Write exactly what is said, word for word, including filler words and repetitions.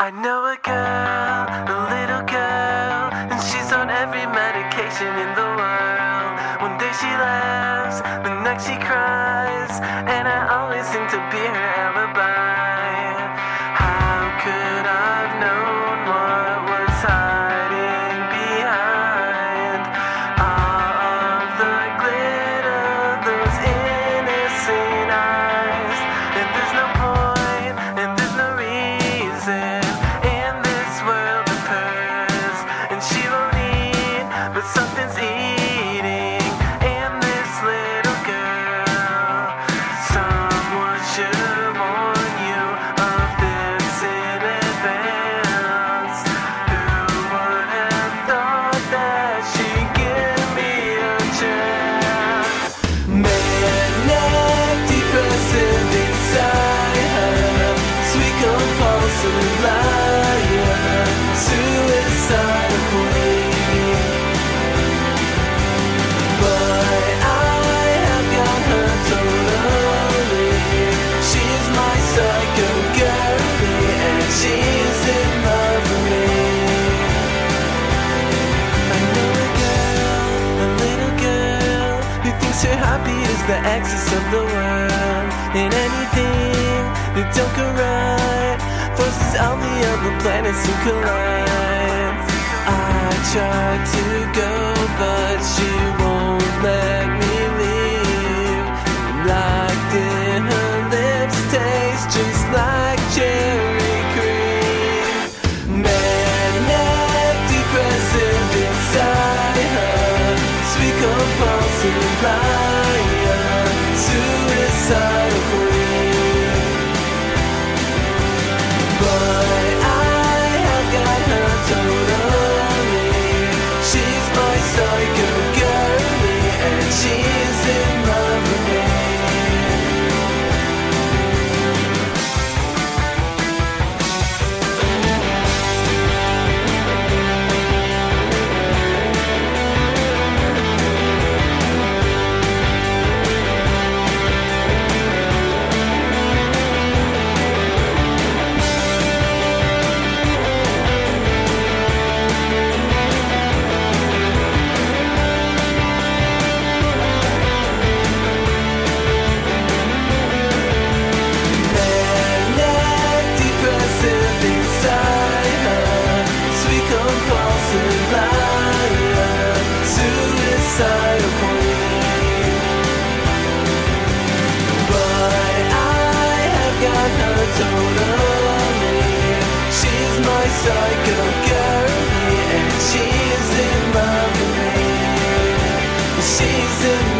I know a girl, a little girl, and she's on every medication in the world. One day she laughs, the next she cries, and I always seem to be her alibi. How could I've known what was hiding behind all of the glitter, those innocent eyes? And there's no point, and there's no reason in this world of hers, and she won't eat, but something's eating in this little girl. Someone should warn you of this in advance. Who would have thought that she'd give me a chance? Manic depressive inside her, sweet compulsive liar, suicidal queen. But I have got her totally. She's my psycho girlie, and she's in love with me. I know a girl, a little girl, who thinks her hobby is the axis of the world, and anything that don't go right forces all the other planets to collide. I tried to go, but she won't let me leave. Locked in her lips, taste just like cherry cream. Manic depressive inside her, sweet compulsive liar, suicidal queen. But I have got her totally. She's my psycho girlie, and she's in love with me. Manic depressive inside her, sweet compulsive liar, suicidal queen. But I have got her totally. She's my psycho girlie, and she's in love with me. She's in